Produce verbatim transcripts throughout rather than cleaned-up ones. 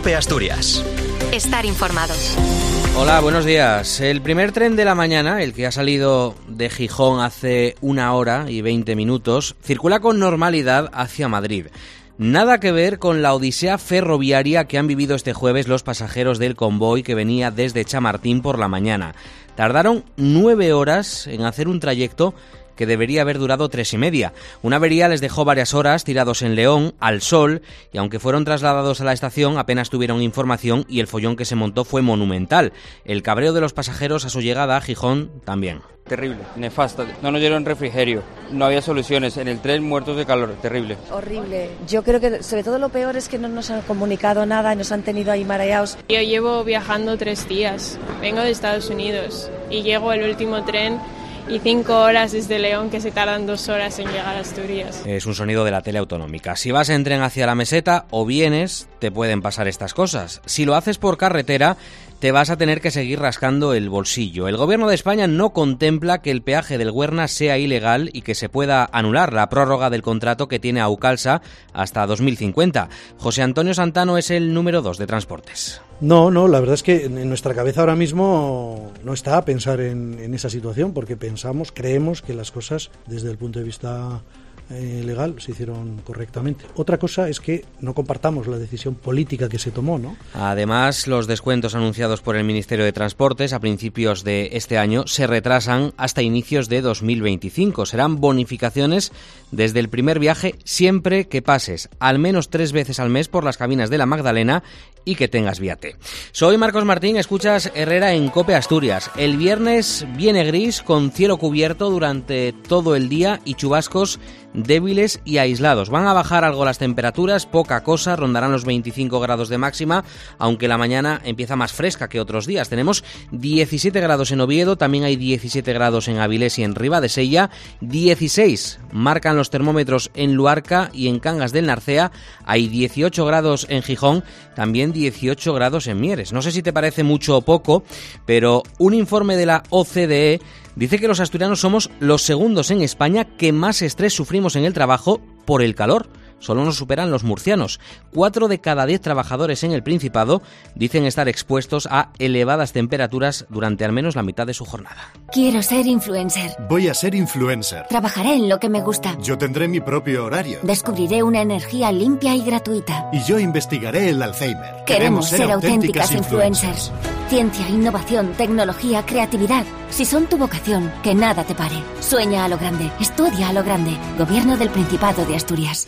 COPE Asturias. Estar informados. Hola, buenos días. El primer tren de la mañana, el que ha salido de Gijón hace una hora y veinte minutos, circula con normalidad hacia Madrid. Nada que ver con la odisea ferroviaria que han vivido este jueves los pasajeros del convoy que venía desde Chamartín por la mañana. Tardaron nueve horas en hacer un trayecto que debería haber durado tres y media. Una avería les dejó varias horas tirados en León, al sol, y aunque fueron trasladados a la estación, apenas tuvieron información y el follón que se montó fue monumental. El cabreo de los pasajeros a su llegada a Gijón también. Terrible, nefasta. No nos dieron refrigerio, no había soluciones. En el tren muertos de calor, terrible. Horrible. Yo creo que sobre todo lo peor es que no nos han comunicado nada y nos han tenido ahí mareados. Yo llevo viajando tres días. Vengo de Estados Unidos y llego el último tren y cinco horas desde León, que se tardan dos horas en llegar a Asturias. Es un sonido de la tele autonómica. Si vas en tren hacia la meseta o vienes, te pueden pasar estas cosas. Si lo haces por carretera, te vas a tener que seguir rascando el bolsillo. El Gobierno de España no contempla que el peaje del Güerna sea ilegal y que se pueda anular la prórroga del contrato que tiene Aucalsa hasta dos mil cincuenta. José Antonio Santano es el número dos de Transportes. No, no, la verdad es que en nuestra cabeza ahora mismo no está a pensar en, en esa situación, porque pensamos, creemos que las cosas desde el punto de vista eh, legal se hicieron correctamente. Otra cosa es que no compartamos la decisión política que se tomó, ¿no? Además, los descuentos anunciados por el Ministerio de Transportes a principios de este año se retrasan hasta inicios de dos mil veinticinco. Serán bonificaciones desde el primer viaje siempre que pases al menos tres veces al mes por las cabinas de la Magdalena y que tengas Viate. Soy Marcos Martín, escuchas Herrera en COPE Asturias. El viernes viene gris con cielo cubierto durante todo el día y chubascos débiles y aislados. Van a bajar algo las temperaturas, poca cosa, rondarán los veinticinco grados de máxima, aunque la mañana empieza más fresca que otros días. Tenemos diecisiete grados en Oviedo, también hay diecisiete grados en Avilés y en Ribadesella, dieciséis marcan los termómetros en Luarca y en Cangas del Narcea, hay dieciocho grados en Gijón, también dieciocho grados en Mieres. No sé si te parece mucho o poco, pero un informe de la O C D E dice que los asturianos somos los segundos en España que más estrés sufrimos en el trabajo por el calor. Solo nos superan los murcianos. Cuatro de cada diez trabajadores en el Principado dicen estar expuestos a elevadas temperaturas durante al menos la mitad de su jornada. Quiero ser influencer. Voy a ser influencer. Trabajaré en lo que me gusta. Yo tendré mi propio horario. Descubriré una energía limpia y gratuita. Y yo investigaré el Alzheimer. Queremos, Queremos ser, ser auténticas, auténticas influencers. influencers. Ciencia, innovación, tecnología, creatividad. Si son tu vocación, que nada te pare. Sueña a lo grande. Estudia a lo grande. Gobierno del Principado de Asturias.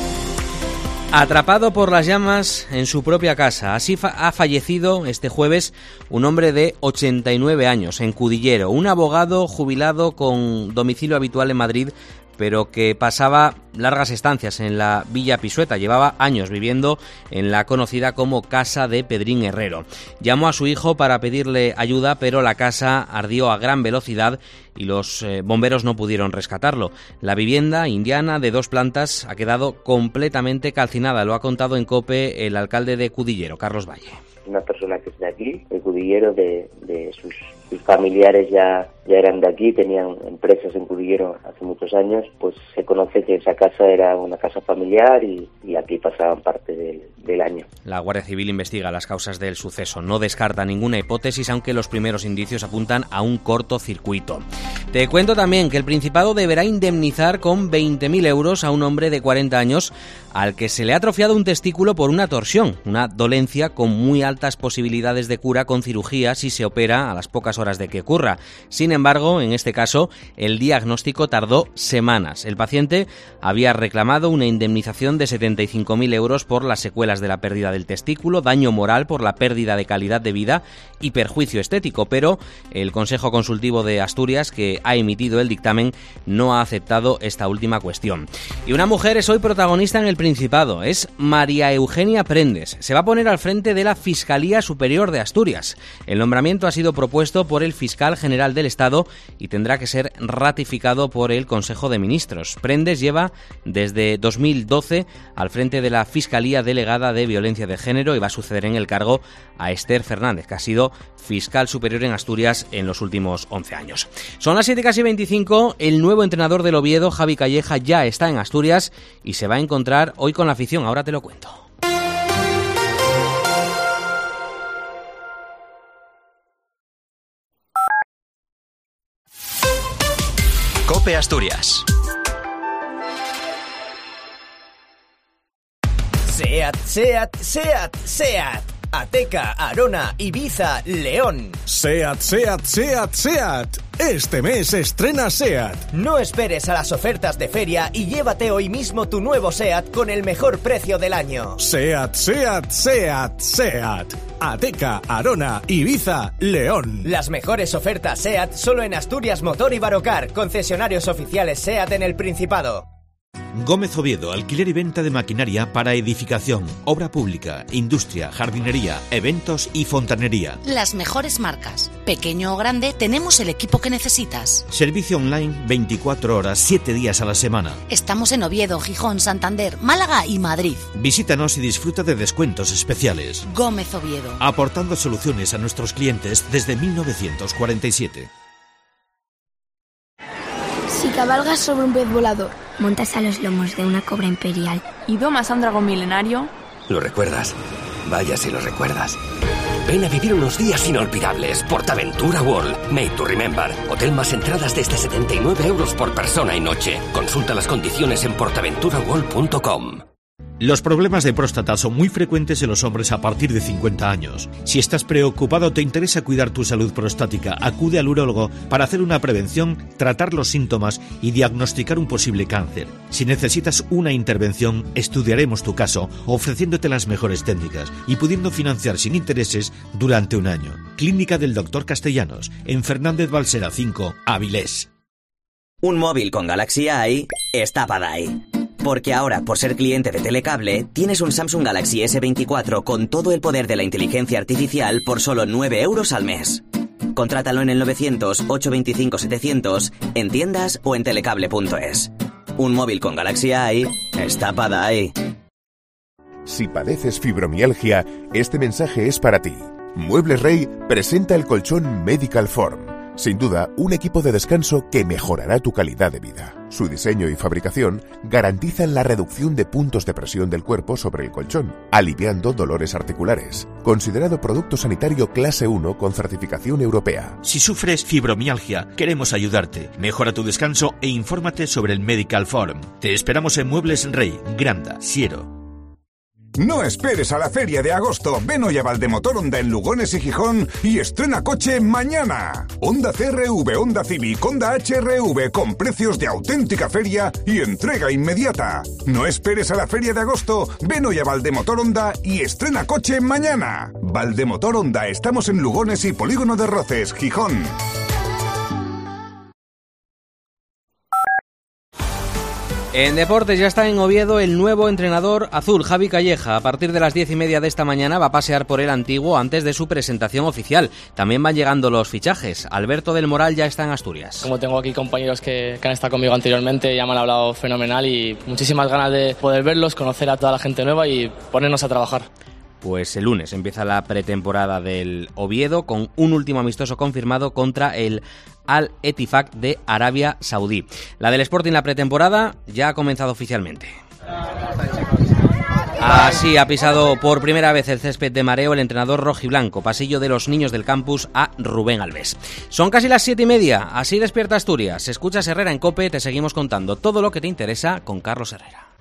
Atrapado por las llamas en su propia casa. Así fa- ha fallecido este jueves un hombre de ochenta y nueve años en Cudillero, un abogado jubilado con domicilio habitual en Madrid, pero que pasaba largas estancias en la Villa Pisueta. Llevaba años viviendo en la conocida como Casa de Pedrín Herrero. Llamó a su hijo para pedirle ayuda, pero la casa ardió a gran velocidad y los eh, bomberos no pudieron rescatarlo. La vivienda indiana de dos plantas ha quedado completamente calcinada. Lo ha contado en COPE el alcalde de Cudillero, Carlos Valle. Una persona que es de aquí, de Cudillero, de, de sus, sus familiares ya, ya eran de aquí, tenían empresas en Cudillero hace muchos años, pues se conoce que esa casa era una casa familiar y, y aquí pasaban parte del, del año. La Guardia Civil investiga las causas del suceso, no descarta ninguna hipótesis, aunque los primeros indicios apuntan a un cortocircuito. Te cuento también que el Principado deberá indemnizar con veinte mil euros a un hombre de cuarenta años al que se le ha atrofiado un testículo por una torsión, una dolencia con muy altas posibilidades de cura con cirugía si se opera a las pocas horas de que ocurra. Sin embargo, en este caso, el diagnóstico tardó semanas. El paciente había reclamado una indemnización de setenta y cinco mil euros por las secuelas de la pérdida del testículo, daño moral por la pérdida de calidad de vida y perjuicio estético, pero el Consejo Consultivo de Asturias, que ha emitido el dictamen, no ha aceptado esta última cuestión. Y una mujer es hoy protagonista en el Principado, es María Eugenia Prendes. Se va a poner al frente de la Fiscalía Superior de Asturias. El nombramiento ha sido propuesto por el Fiscal General del Estado y tendrá que ser ratificado por el Consejo de Ministros. Prendes lleva desde dos mil doce al frente de la Fiscalía Delegada de Violencia de Género y va a suceder en el cargo a Esther Fernández, que ha sido Fiscal Superior en Asturias en los últimos once años. Son las siete casi veinticinco, el nuevo entrenador del Oviedo, Javi Calleja, ya está en Asturias y se va a encontrar hoy con la afición. Ahora te lo cuento. COPE Asturias. SEAT, SEAT, SEAT, SEAT. Ateca, Arona, Ibiza, León. SEAT, SEAT, SEAT, SEAT. Este mes estrena SEAT. No esperes a las ofertas de feria y llévate hoy mismo tu nuevo SEAT con el mejor precio del año. SEAT, SEAT, SEAT, SEAT. Ateca, Arona, Ibiza, León. Las mejores ofertas SEAT solo en Asturias Motor y Barocar, concesionarios oficiales SEAT en el Principado. Gómez Oviedo, alquiler y venta de maquinaria para edificación, obra pública, industria, jardinería, eventos y fontanería. Las mejores marcas. Pequeño o grande, tenemos el equipo que necesitas. Servicio online veinticuatro horas, siete días a la semana. Estamos en Oviedo, Gijón, Santander, Málaga y Madrid. Visítanos y disfruta de descuentos especiales. Gómez Oviedo. Aportando soluciones a nuestros clientes desde mil novecientos cuarenta y siete. Si cabalgas sobre un pez volador, montas a los lomos de una cobra imperial y domas a un dragón milenario... ¿Lo recuerdas? Vaya si lo recuerdas. Ven a vivir unos días inolvidables. PortAventura World. Made to remember. Hotel más entradas desde setenta y nueve euros por persona y noche. Consulta las condiciones en portaventura world punto com. Los problemas de próstata son muy frecuentes en los hombres a partir de cincuenta años. Si estás preocupado o te interesa cuidar tu salud prostática, acude al urólogo para hacer una prevención, tratar los síntomas y diagnosticar un posible cáncer. Si necesitas una intervención, estudiaremos tu caso ofreciéndote las mejores técnicas y pudiendo financiar sin intereses durante un año. Clínica del doctor Castellanos, en Fernández Balsera cinco, Avilés. Un móvil con Galaxy Eye está para ahí. Porque ahora, por ser cliente de Telecable, tienes un Samsung Galaxy ese veinticuatro con todo el poder de la inteligencia artificial por solo nueve euros al mes. Contrátalo en el novecientos, ochocientos veinticinco, setecientos, en tiendas o en telecable punto es. Un móvil con Galaxy Eye está para ahí. Si padeces fibromialgia, este mensaje es para ti. Muebles Rey presenta el colchón Medical Form. Sin duda, un equipo de descanso que mejorará tu calidad de vida. Su diseño y fabricación garantizan la reducción de puntos de presión del cuerpo sobre el colchón, aliviando dolores articulares. Considerado producto sanitario clase uno con certificación europea. Si sufres fibromialgia, queremos ayudarte. Mejora tu descanso e infórmate sobre el Medical Forum. Te esperamos en Muebles Rey, Granda, Siero. No esperes a la feria de agosto. Ven hoy a Valdemotor Honda en Lugones y Gijón y estrena coche mañana. Honda C R V, Honda Civic, Honda H R V con precios de auténtica feria y entrega inmediata. No esperes a la feria de agosto. Ven hoy a Valdemotor Honda y estrena coche mañana. Valdemotor Honda, estamos en Lugones y Polígono de Roces, Gijón. En deportes ya está en Oviedo el nuevo entrenador azul, Javi Calleja. A partir de las diez y media de esta mañana va a pasear por el antiguo antes de su presentación oficial. También van llegando los fichajes. Alberto del Moral ya está en Asturias. Como tengo aquí compañeros que, que han estado conmigo anteriormente, ya me han hablado fenomenal y muchísimas ganas de poder verlos, conocer a toda la gente nueva y ponernos a trabajar. Pues el lunes empieza la pretemporada del Oviedo con un último amistoso confirmado contra el Al-Ettifaq de Arabia Saudí. La del Sporting, la pretemporada, ya ha comenzado oficialmente. Así ha pisado por primera vez el césped de mareo el entrenador rojiblanco. Pasillo de los niños del campus a Rubén Alves. Son casi las siete y media, así despierta Asturias. Escuchas Herrera en COPE, te seguimos contando todo lo que te interesa con Carlos Herrera.